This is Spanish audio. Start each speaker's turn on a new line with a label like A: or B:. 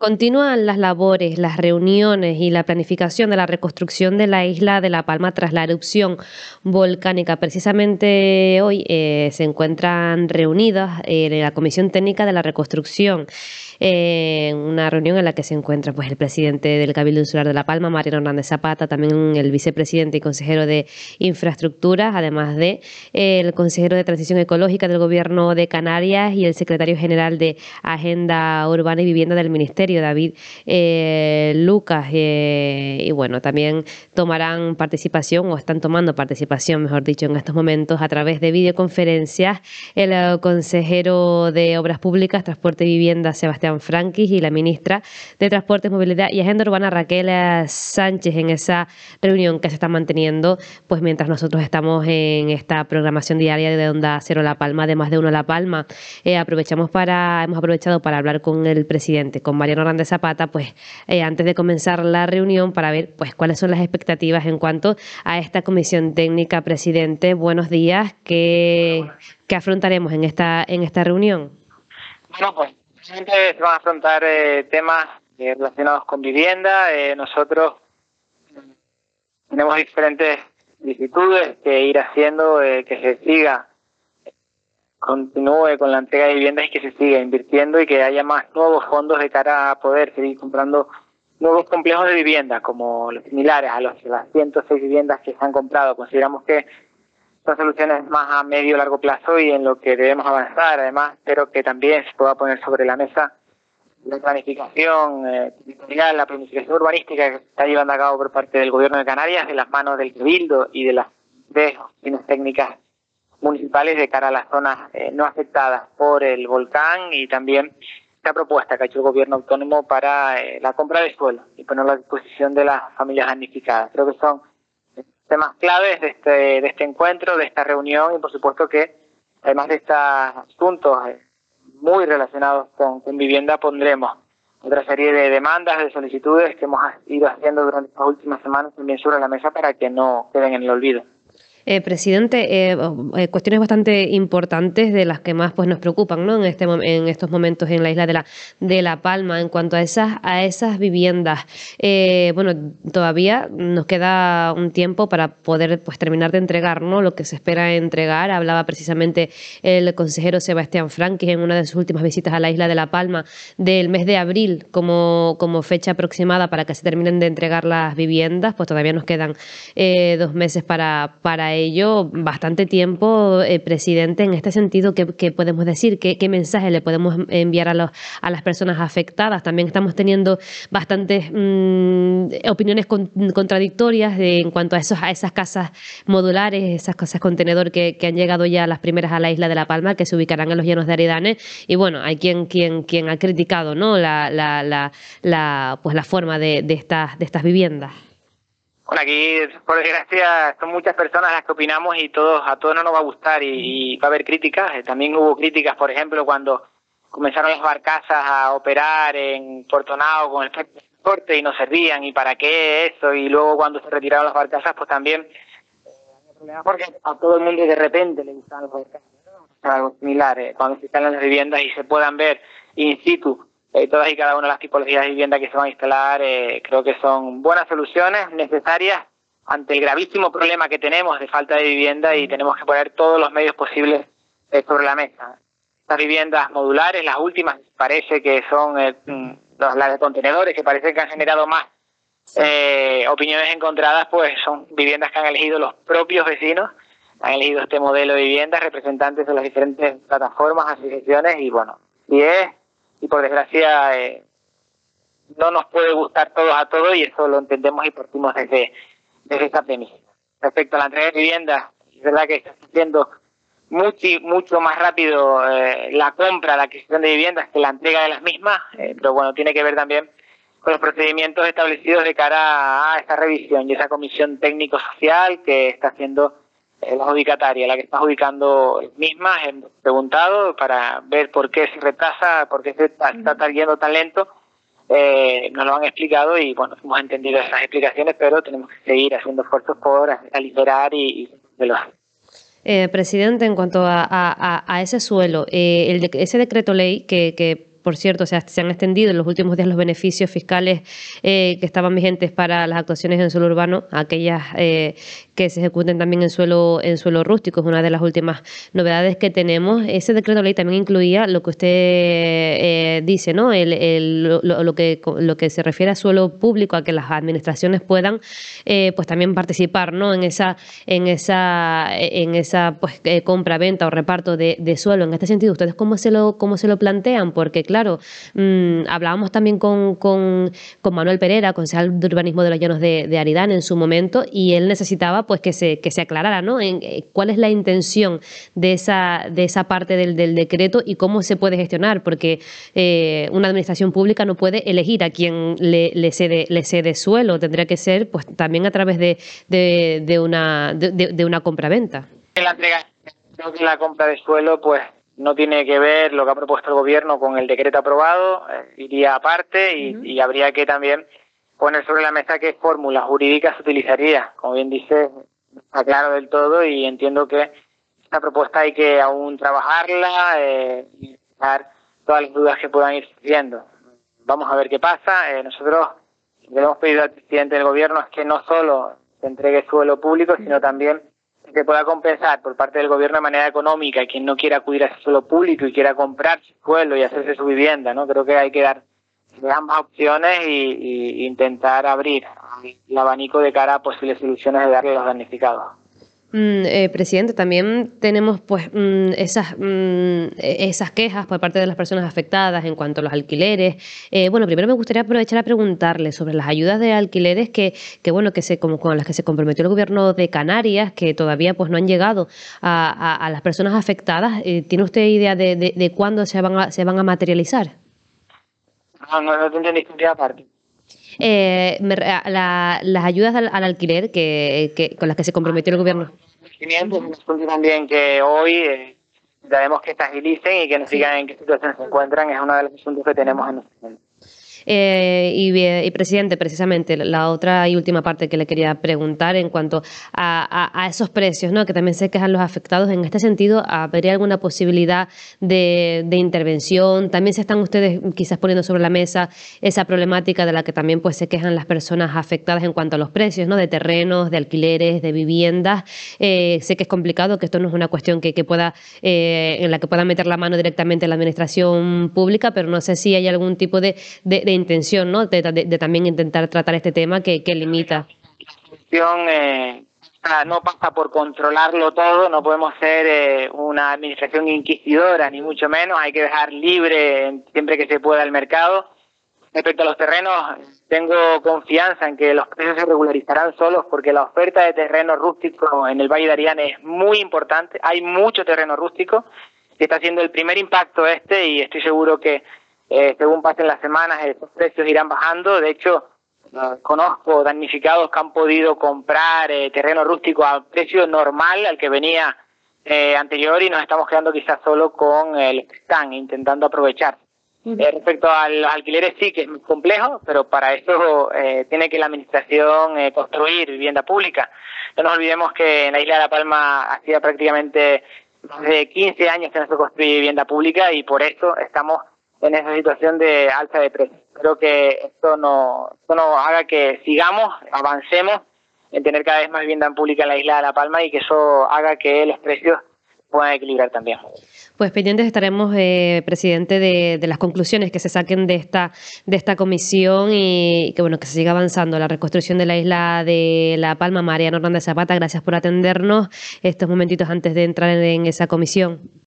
A: Continúan las labores, las reuniones y la planificación de la reconstrucción de la isla de La Palma tras la erupción volcánica. Precisamente hoy se encuentran reunidas la Comisión Técnica de la Reconstrucción, en una reunión en la que se encuentra pues, el presidente del Cabildo Insular de La Palma, Mariano Hernández Zapata, también el vicepresidente y consejero de Infraestructuras, además de el consejero de Transición Ecológica del Gobierno de Canarias y el secretario general de Agenda Urbana y Vivienda del Ministerio, David Lucas. Y bueno, también tomarán participación, o están tomando participación, mejor dicho, en estos momentos a través de videoconferencias el consejero de Obras Públicas, Transporte y Vivienda, Sebastián Franquis, y la ministra de Transportes, Movilidad y Agenda Urbana, Raquel Sánchez, en esa reunión que se está manteniendo pues mientras nosotros estamos en esta programación diaria de Onda Cero La Palma, de Más de Uno La Palma. Hemos aprovechado para hablar con el presidente, con Mariano Hernández Zapata, pues antes de comenzar la reunión, para ver pues cuáles son las expectativas en cuanto a esta comisión técnica. Presidente, buenos días. ¿Qué afrontaremos en esta reunión?
B: Bueno, pues precisamente se van a afrontar temas relacionados con vivienda. Nosotros tenemos diferentes solicitudes que ir haciendo, que se siga, continúe con la entrega de viviendas y que se siga invirtiendo y que haya más nuevos fondos de cara a poder seguir comprando nuevos complejos de vivienda, como los similares a las 106 viviendas que se han comprado. Consideramos que son soluciones más a medio y largo plazo y en lo que debemos avanzar. Además, espero que también se pueda poner sobre la mesa la planificación territorial, la planificación urbanística que se está llevando a cabo por parte del Gobierno de Canarias, de las manos del Cabildo y de las oficinas técnicas municipales de cara a las zonas no afectadas por el volcán, y también esta propuesta que ha hecho el Gobierno autónomo para la compra de suelo y ponerlo a disposición de las familias damnificadas. Creo que son temas claves de este encuentro, de esta reunión, y por supuesto que además de estos asuntos muy relacionados con vivienda, pondremos otra serie de demandas, de solicitudes que hemos ido haciendo durante estas últimas semanas también sobre la mesa para que no queden en el olvido.
A: Presidente, cuestiones bastante importantes de las que más pues nos preocupan, ¿no? En estos momentos en la isla de La Palma, en cuanto a esas viviendas. Bueno, todavía nos queda un tiempo para poder pues terminar de entregar, ¿no?, lo que se espera entregar. Hablaba precisamente el consejero Sebastián Franquis en una de sus últimas visitas a la isla de La Palma del mes de abril como fecha aproximada para que se terminen de entregar las viviendas. Pues todavía nos quedan 2 meses para ello, bastante tiempo. Presidente, en este sentido, ¿qué podemos decir? ¿Qué mensaje le podemos enviar a las personas afectadas? También estamos teniendo bastantes opiniones contradictorias en cuanto a esas casas modulares, esas casas contenedor que han llegado ya las primeras a la isla de La Palma, que se ubicarán en los llanos de Aridane. Y bueno, hay quien ha criticado, ¿no?, la forma de estas viviendas.
B: Bueno, aquí, por desgracia, son muchas personas las que opinamos y a todos no nos va a gustar y va a haber críticas. También hubo críticas, por ejemplo, cuando comenzaron las barcazas a operar en Puerto Nao con el transporte y no servían, y para qué eso, y luego cuando se retiraron las barcazas, pues también había problemas porque a todo el mundo de repente le gustaban las barcazas, ¿no? Algo similar, cuando se instalan las viviendas y se puedan ver in situ todas y cada una de las tipologías de vivienda que se van a instalar. Creo que son buenas soluciones necesarias ante el gravísimo problema que tenemos de falta de vivienda, y tenemos que poner todos los medios posibles sobre la mesa. Estas viviendas modulares, las últimas, parece que son las de contenedores, que parece que han generado más opiniones encontradas, pues son viviendas que han elegido los propios vecinos, han elegido este modelo de viviendas, representantes de las diferentes plataformas, asociaciones, y bueno, y por desgracia no nos puede gustar todos a todos, y eso lo entendemos y partimos desde esta premisa. Respecto a la entrega de viviendas, es verdad que está siendo mucho más rápido la compra, la adquisición de viviendas que la entrega de las mismas, pero bueno, tiene que ver también con los procedimientos establecidos de cara a esta revisión y esa comisión técnico-social que está haciendo la adjudicataria, la que está adjudicando mismas. Hemos preguntado para ver por qué se retrasa, por qué se está yendo tan lento. Nos lo han explicado y bueno, hemos entendido esas explicaciones, pero tenemos que seguir haciendo esfuerzos por aligerar y
A: presidente, en cuanto a ese suelo, ese decreto ley que por cierto, o sea, se han extendido en los últimos días los beneficios fiscales que estaban vigentes para las actuaciones en suelo urbano, aquellas que se ejecuten también en suelo rústico, es una de las últimas novedades que tenemos. Ese decreto ley también incluía lo que usted dice, ¿no? Lo que se refiere a suelo público, a que las administraciones puedan pues también participar, ¿no? en esa pues compra, venta o reparto de suelo. En este sentido, ¿ustedes cómo se lo plantean? Porque claro, hablábamos también con Manuel Pereira, concejal de urbanismo de los Llanos de Aridane en su momento, y él necesitaba pues que se aclarara, ¿no? ¿Cuál es la intención de esa parte del decreto y cómo se puede gestionar? Porque una administración pública no puede elegir a quién le cede suelo, tendría que ser pues también a través de una compraventa.
B: Creo que la compra de suelo pues no tiene que ver lo que ha propuesto el gobierno con el decreto aprobado, iría aparte y habría que también poner sobre la mesa qué fórmula jurídica se utilizaría. Como bien dice, está claro del todo y entiendo que esta propuesta hay que aún trabajarla y dejar todas las dudas que puedan ir surgiendo. Vamos a ver qué pasa. Nosotros lo que hemos pedido al presidente del gobierno es que no solo se entregue suelo público, sino también que pueda compensar por parte del gobierno de manera económica y quien no quiera acudir a ese suelo público y quiera comprar su suelo y hacerse su vivienda, ¿no? Creo que hay que dar ambas opciones y intentar abrir el abanico de cara a posibles soluciones de darle a los damnificados.
A: Presidente, también tenemos pues esas quejas por parte de las personas afectadas en cuanto a los alquileres. Bueno, primero me gustaría aprovechar a preguntarle sobre las ayudas de alquileres con las que se comprometió el gobierno de Canarias, que todavía pues no han llegado a las personas afectadas. ¿Tiene usted idea de cuándo se van a materializar?
B: No te entendí aparte.
A: Las ayudas al alquiler con las que se comprometió el gobierno.
B: También que hoy daremos que se agilicen y que nos digan en qué situación se encuentran, es uno de los asuntos que tenemos en nuestro momento.
A: Y presidente, precisamente la otra y última parte que le quería preguntar en cuanto a esos precios, ¿no? Que también se quejan los afectados. En este sentido, ¿habría alguna posibilidad de intervención? También se están ustedes quizás poniendo sobre la mesa esa problemática de la que también pues se quejan las personas afectadas en cuanto a los precios, ¿no? De terrenos, de alquileres, de viviendas. Sé que es complicado, que esto no es una cuestión que pueda en la que pueda meter la mano directamente la administración pública, pero no sé si hay algún tipo de intención, ¿no? De también intentar tratar este tema que limita.
B: La solución no pasa por controlarlo todo, no podemos ser una administración inquisidora, ni mucho menos, hay que dejar libre siempre que se pueda el mercado. Respecto a los terrenos, tengo confianza en que los precios se regularizarán solos porque la oferta de terreno rústico en el Valle de Aridane es muy importante, hay mucho terreno rústico, que está haciendo el primer impacto y estoy seguro que según pasen las semanas, esos precios irán bajando. De hecho, conozco damnificados que han podido comprar terreno rústico a precio normal al que venía anterior y nos estamos quedando quizás solo con los que están intentando aprovechar. Respecto a los alquileres sí que es muy complejo, pero para eso tiene que la administración construir vivienda pública. No nos olvidemos que en la isla de La Palma hacía prácticamente más de 15 años que no se construye vivienda pública y por eso estamos en esa situación de alza de precios. Creo que esto no haga que sigamos, avancemos en tener cada vez más vivienda pública en la isla de La Palma y que eso haga que los precios puedan equilibrar también.
A: Pues pendientes estaremos, presidente, de las conclusiones que se saquen de esta comisión y que se siga avanzando la reconstrucción de la isla de La Palma. Mariano Hernández Zapata, gracias por atendernos estos momentitos antes de entrar en esa comisión.